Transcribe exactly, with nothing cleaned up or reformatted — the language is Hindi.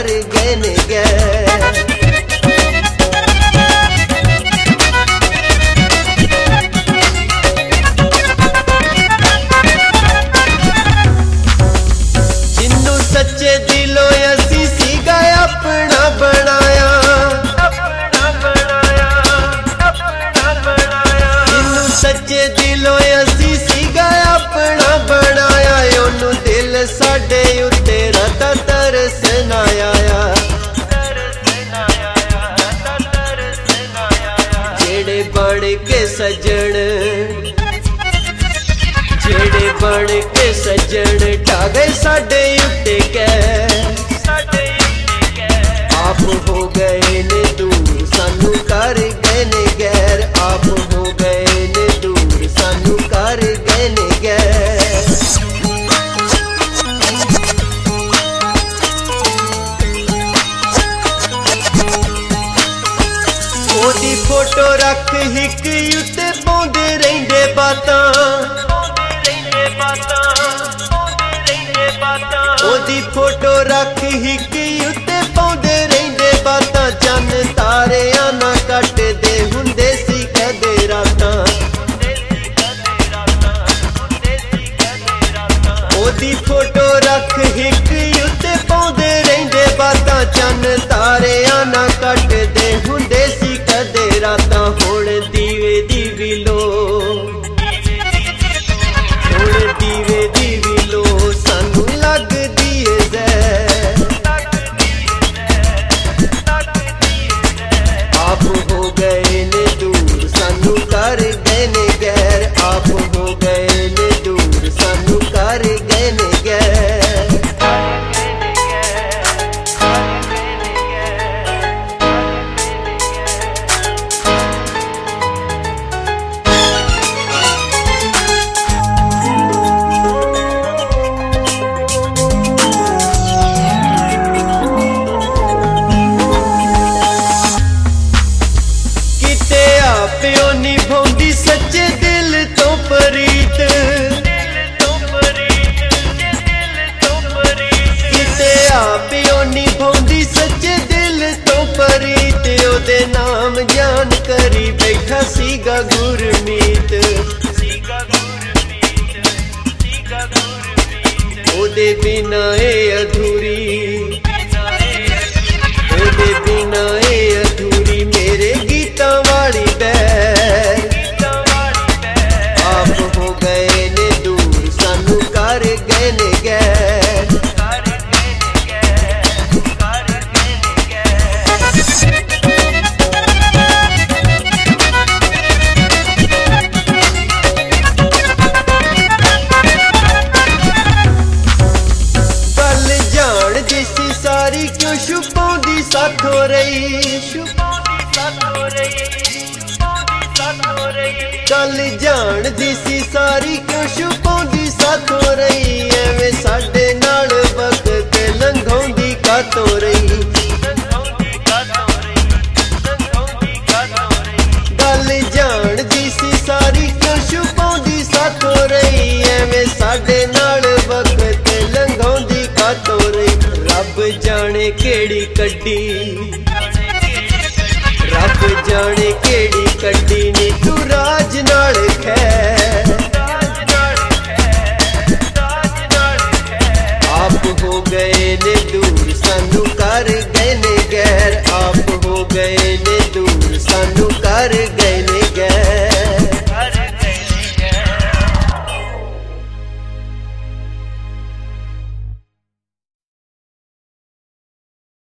कर गए ने गैर। सच्चे दिलों असी सीगा अपना बनाया, जिन्नू सच्चे दिलों असी सीगा अपना बनाया, ओनू दिल साडे उत्ते राता तरसन आया। जेड़े बन के सजन जेड़े बन के सजन ढा गए साडे उत्ते आप हो गए ने दूर सानू कर गए ने गैर। आप हो गए ने दूर सानू कर गए ने गैर। ओदी फोटो रख हिक उत्ते पाउंदे रहिंदे बातां, ओदी फोटो रख हिक उत्ते पाउंदे रहिंदे बातां। चन तारियां ना कटदे हुंदे सी कदे रातां, ओदी फोटो रख हिक उत्ते पाउंदे रहिंदे बातां। चन तारियां ना कटदे हुंदे सी कदे रातां। हुण दीवे दी भी लो हुण दीवे दी भी लो सानू लगदी है ज़हर। आप हो गए ने दूर सानू कर गए ने गैर। आप हो गए ने दूर सानू कर गए ने गैर। प्यो निभाउंदी सच्चे दिल तो प्रीत, किते आ प्यो निभाउंदी सच्चे दिल तो प्रीत। ओदे नाम जान करी बैठा सीगा गुरमीत, ओदे बिना ए अधूरी ओदे बिना ए अधूरी मेरे गीतां वाली बैर। आप हो गए ने दूर सानू कर गए ने गैर। गल जान जिसी सारी क्यों छुपाउंदी साथों रही, गल जान दिसी सारी क्यों छुपाउंदी साथों रही। एवें साडे नाल वक्त लंघाउंदी कातों रही, गल जान दिसी सारी क्यों छुपाउंदी साथों रही। एवें साडे नाल वक्त लंघाउंदी कातों रही। रब जाने केड़ी कड्डी रब जाने केड़ी कड्डी नी तू राज नाल खैर। आप हो गए ने दूर सानू कर गए ने गैर। आप हो गए ने दूर सानू कर